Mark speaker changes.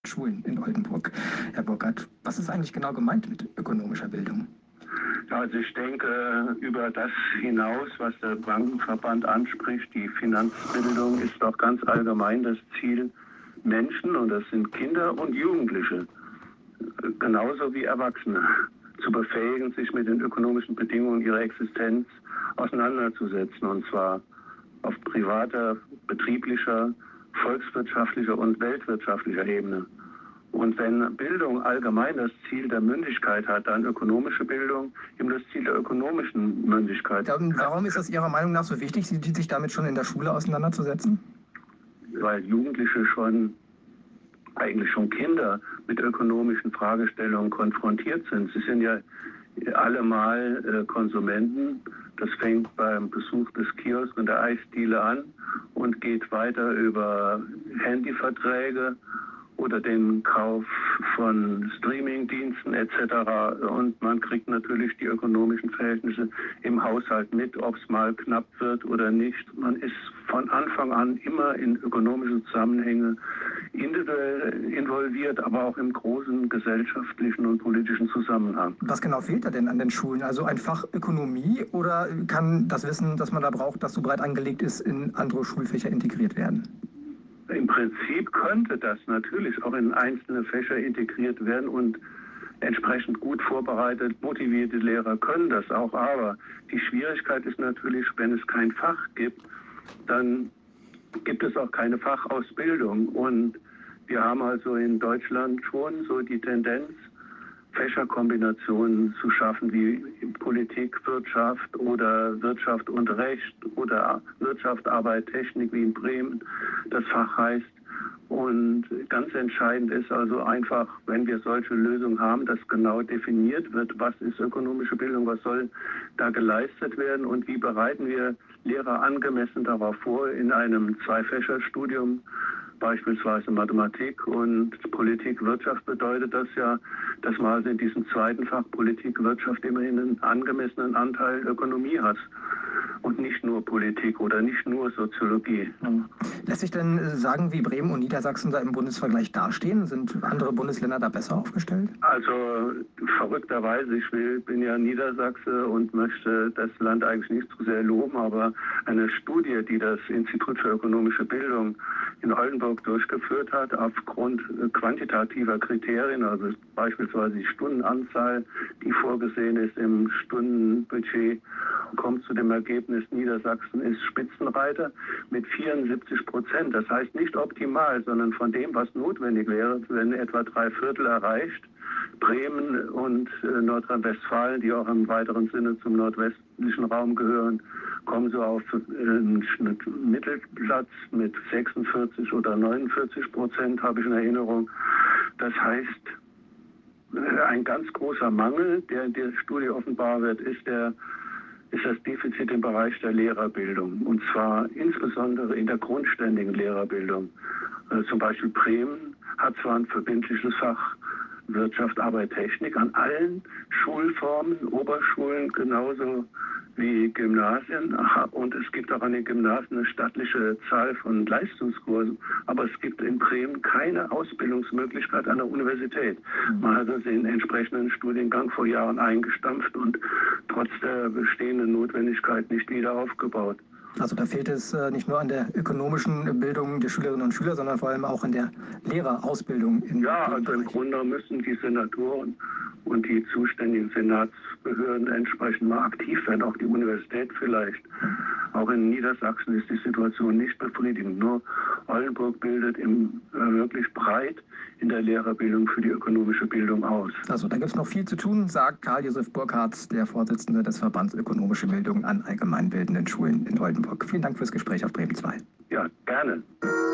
Speaker 1: Schulen in Oldenburg. Herr Burkhardt, was ist eigentlich genau gemeint mit ökonomischer Bildung?
Speaker 2: Also ich denke, über das hinaus, was der Bankenverband anspricht, die Finanzbildung ist doch ganz allgemein das Ziel, Menschen, und das sind Kinder und Jugendliche, genauso wie Erwachsene, zu befähigen, sich mit den ökonomischen Bedingungen ihrer Existenz auseinanderzusetzen, und zwar auf privater, betrieblicher, volkswirtschaftlicher und weltwirtschaftlicher Ebene. Und wenn Bildung allgemein das Ziel der Mündigkeit hat, dann ökonomische Bildung eben das Ziel der ökonomischen Mündigkeit.
Speaker 1: Warum ist das Ihrer Meinung nach so wichtig, sich damit schon in der Schule auseinanderzusetzen?
Speaker 2: Weil Jugendliche eigentlich schon Kinder mit ökonomischen Fragestellungen konfrontiert sind. Sie sind ja allemal Konsumenten. Das fängt beim Besuch des Kiosks und der Eisdiele an und geht weiter über Handyverträge oder den Kauf von Streamingdiensten etc. Und man kriegt natürlich die ökonomischen Verhältnisse im Haushalt mit, ob es mal knapp wird oder nicht. Man ist von Anfang an immer in ökonomische Zusammenhänge individuell involviert, aber auch im großen gesellschaftlichen und politischen Zusammenhang.
Speaker 1: Was genau fehlt da denn an den Schulen? Also ein Fach Ökonomie, oder kann das Wissen, das man da braucht, das so breit angelegt ist, in andere Schulfächer integriert werden?
Speaker 2: Im Prinzip könnte das natürlich auch in einzelne Fächer integriert werden und entsprechend gut vorbereitet, motivierte Lehrer können das auch. Aber die Schwierigkeit ist natürlich, wenn es kein Fach gibt, dann gibt es auch keine Fachausbildung. Und wir haben also in Deutschland schon so die Tendenz, Fächerkombinationen zu schaffen wie Politik, Wirtschaft oder Wirtschaft und Recht oder Wirtschaft, Arbeit, Technik wie in Bremen das Fach heißt. Und ganz entscheidend ist also einfach, wenn wir solche Lösungen haben, dass genau definiert wird, was ist ökonomische Bildung, was soll da geleistet werden und wie bereiten wir Lehrer angemessen darauf vor in einem Zweifächerstudium. Beispielsweise Mathematik und Politik, Wirtschaft bedeutet das ja, dass man also in diesem zweiten Fach Politik, Wirtschaft immerhin einen angemessenen Anteil Ökonomie hat und nicht nur Politik oder nicht nur Soziologie.
Speaker 1: Lässt sich denn sagen, wie Bremen und Niedersachsen da im Bundesvergleich dastehen? Sind andere Bundesländer da besser aufgestellt?
Speaker 2: Also verrückterweise, bin ja Niedersachse und möchte das Land eigentlich nicht zu sehr loben, aber eine Studie, die das Institut für ökonomische Bildung in Oldenburg durchgeführt hat, aufgrund quantitativer Kriterien, also beispielsweise die Stundenanzahl, die vorgesehen ist im Stundenbudget, kommt zu dem Ergebnis, Niedersachsen ist Spitzenreiter mit 74%. Das heißt nicht optimal, sondern von dem, was notwendig wäre, wenn etwa 3/4 erreicht. Bremen und Nordrhein-Westfalen, die auch im weiteren Sinne zum nordwestlichen Raum gehören, kommen so auf einen Mittelplatz mit 46 oder 49%, habe ich in Erinnerung. Das heißt, ein ganz großer Mangel, der in der Studie offenbar wird, ist das Defizit im Bereich der Lehrerbildung. Und zwar insbesondere in der grundständigen Lehrerbildung. Zum Beispiel Bremen hat zwar ein verbindliches Fach Wirtschaft, Arbeit, Technik an allen Schulformen, Oberschulen genauso wie Gymnasien. Und es gibt auch an den Gymnasien eine stattliche Zahl von Leistungskursen. Aber es gibt in Bremen keine Ausbildungsmöglichkeit an der Universität. Man hat also den entsprechenden Studiengang vor Jahren eingestampft und trotz der bestehenden Notwendigkeit nicht wieder aufgebaut.
Speaker 1: Also da fehlt es nicht nur an der ökonomischen Bildung der Schülerinnen und Schüler, sondern vor allem auch an der Lehrerausbildung.
Speaker 2: Ja, also im Grunde müssen die Senatoren und die zuständigen Senatsbehörden entsprechend mal aktiv werden, auch die Universität vielleicht. Auch in Niedersachsen ist die Situation nicht befriedigend. Nur Oldenburg bildet wirklich breit in der Lehrerbildung für die ökonomische Bildung aus.
Speaker 1: Also da gibt es noch viel zu tun, sagt Karl-Josef Burkhardt, der Vorsitzende des Verbands Ökonomische Bildung an allgemeinbildenden Schulen in Oldenburg. Vielen Dank fürs Gespräch auf Bremen 2.
Speaker 2: Ja, gerne.